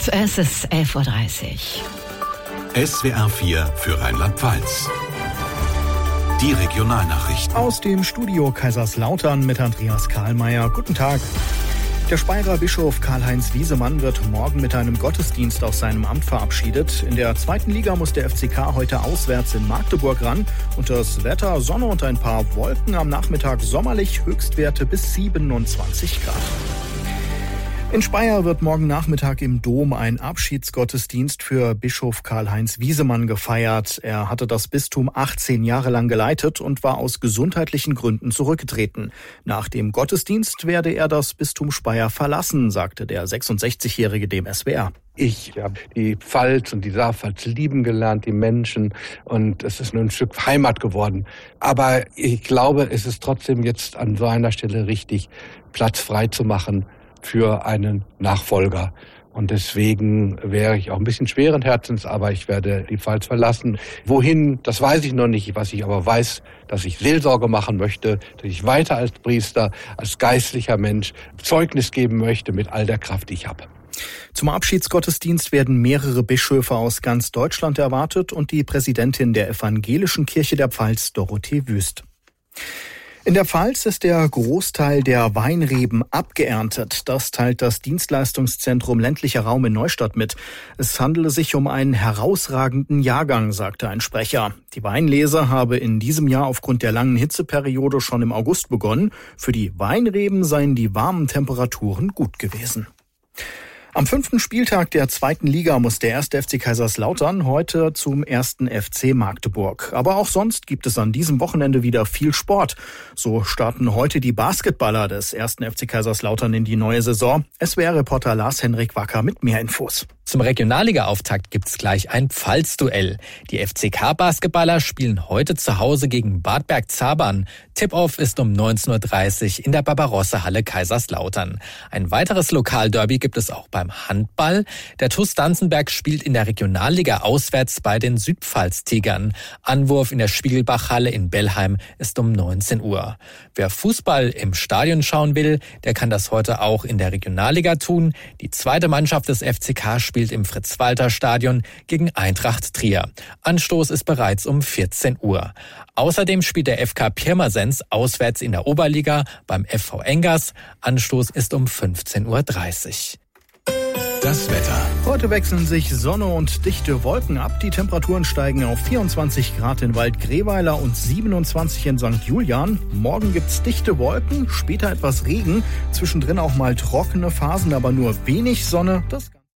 Es ist 11.30 Uhr. SWR 4 für Rheinland-Pfalz. Die Regionalnachrichten. Aus dem Studio Kaiserslautern mit Andreas Kahlmeier. Guten Tag. Der Speyerer Bischof Karl-Heinz Wiesemann wird morgen mit einem Gottesdienst aus seinem Amt verabschiedet. In der 2. Liga muss der FCK heute auswärts in Magdeburg ran. Und das Wetter, Sonne und ein paar Wolken, am Nachmittag sommerlich, Höchstwerte bis 27 Grad. In Speyer wird morgen Nachmittag im Dom ein Abschiedsgottesdienst für Bischof Karl-Heinz Wiesemann gefeiert. Er hatte das Bistum 18 Jahre lang geleitet und war aus gesundheitlichen Gründen zurückgetreten. Nach dem Gottesdienst werde er das Bistum Speyer verlassen, sagte der 66-Jährige dem SWR. Ich habe die Pfalz und die Saarpfalz lieben gelernt, die Menschen, und es ist nur ein Stück Heimat geworden. Aber ich glaube, es ist trotzdem jetzt an so einer Stelle richtig, Platz frei zu machen für einen Nachfolger. Und deswegen wäre ich auch ein bisschen schweren Herzens, aber ich werde die Pfalz verlassen. Wohin, das weiß ich noch nicht. Was ich aber weiß, dass ich Seelsorge machen möchte, dass ich weiter als Priester, als geistlicher Mensch Zeugnis geben möchte mit all der Kraft, die ich habe. Zum Abschiedsgottesdienst werden mehrere Bischöfe aus ganz Deutschland erwartet und die Präsidentin der Evangelischen Kirche der Pfalz, Dorothee Wüst. In der Pfalz ist der Großteil der Weinreben abgeerntet. Das teilt das Dienstleistungszentrum Ländlicher Raum in Neustadt mit. Es handele sich um einen herausragenden Jahrgang, sagte ein Sprecher. Die Weinlese habe in diesem Jahr aufgrund der langen Hitzeperiode schon im August begonnen. Für die Weinreben seien die warmen Temperaturen gut gewesen. Am 5. Spieltag der 2. Liga muss der 1. FC Kaiserslautern heute zum 1. FC Magdeburg. Aber auch sonst gibt es an diesem Wochenende wieder viel Sport. So starten heute die Basketballer des 1. FC Kaiserslautern in die neue Saison. SWR-Reporter Lars-Henrik Wacker mit mehr Infos. Zum Regionalliga-Auftakt gibt's gleich ein Pfalz-Duell. Die FCK-Basketballer spielen heute zu Hause gegen Bad Bergzabern. Tip-Off ist um 19.30 Uhr in der Barbarossa-Halle Kaiserslautern. Ein weiteres Lokalderby gibt es auch beim Handball. Der TuS Danzenberg spielt in der Regionalliga auswärts bei den Südpfalz-Tigern. Anwurf in der Spiegelbachhalle in Bellheim ist um 19 Uhr. Wer Fußball im Stadion schauen will, der kann das heute auch in der Regionalliga tun. Die zweite Mannschaft des FCK spielt im Fritz-Walter-Stadion gegen Eintracht Trier. Anstoß ist bereits um 14 Uhr. Außerdem spielt der FK Pirmasens auswärts in der Oberliga beim FV Engers. Anstoß ist um 15.30 Uhr. Das Wetter. Heute wechseln sich Sonne und dichte Wolken ab. Die Temperaturen steigen auf 24 Grad in Waldgreweiler und 27 in St. Julian. Morgen gibt's dichte Wolken, später etwas Regen. Zwischendrin auch mal trockene Phasen, aber nur wenig Sonne. Das